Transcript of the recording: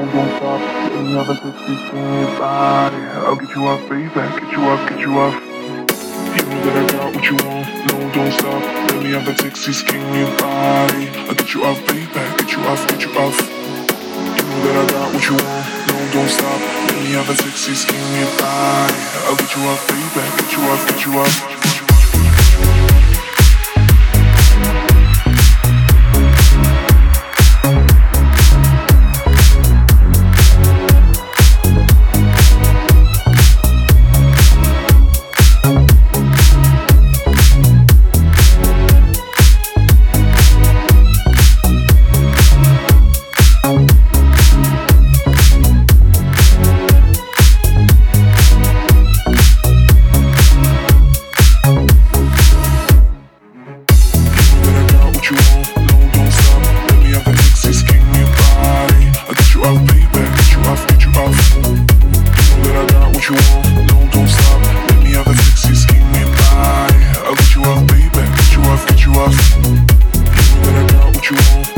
don't stop. Let me have a sexy skin in your body. I'll get you off, baby. Get you off, get you off. You know that I got what you want. No, don't stop. Let me have a sexy skin in your body. I'll get you off, baby. Get you off, get you off. You know that I got what you want. No, don't stop. Let me have a sexy skin in your body. I'll get you off, baby. Get you off, get you off. You want, no, don't stop. Let me have a sexy skin in your body. I'll get you off, baby. Get you off, get you off. You know that I got what you want.